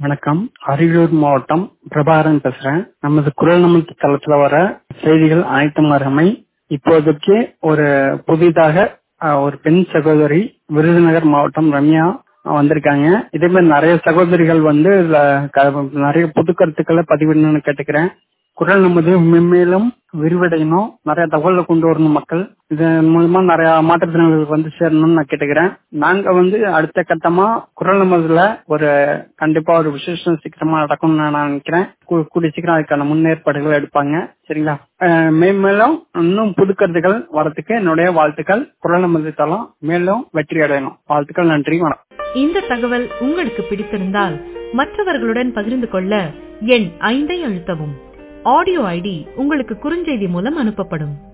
வணக்கம். அரியலூர் மாவட்டம் பிரபாகரன் பேசுறேன். நமது குரல் நமக்கு தளத்துல வர செய்திகள் அனைத்தும் அருமை. இப்போதைக்கு ஒரு புதிதாக ஒரு பெண் சகோதரி விருதுநகர் மாவட்டம் ரம்யா வந்திருக்காங்க. இதே மாதிரி நிறைய சகோதரிகள் வந்து நிறைய புது கருத்துக்களை பதிவிடணும்னு கேட்டுக்கிறேன். குரல் நமது மென்மேலும் விரிவடையணும், நிறைய தகவலை கொண்டு வரணும், மக்கள் இதன் மூலமா நிறைய மாற்றுத்திறனாளிகளுக்கு வந்து சேரணும்னு நான் கேட்டுக்கிறேன். நாங்க வந்து அடுத்த கட்டமா குரல் நமதுல ஒரு கண்டிப்பா ஒரு விசேஷம் சீக்கிரமா நடக்கும்னு நான் நினைக்கிறேன். கூடிய சீக்கிரம் அதுக்கான முன்னேற்பாடுகள் எடுப்பாங்க. சரிங்களா? மேலும் இன்னும் புது கருத்துக்கள் வரதுக்கு என்னுடைய வாழ்த்துக்கள். குரல் நமது தளம் மேலும் வெற்றி அடையணும். வாழ்த்துக்கள். நன்றி. வணக்கம். இந்த தகவல் உங்களுக்கு பிடித்திருந்தால் மற்றவர்களுடன் பகிர்ந்து கொள்ள எண் 5 அழுத்தவும். ஆடியோ ஐடி உங்களுக்கு குறுஞ்செய்தி மூலம் அனுப்பப்படும்.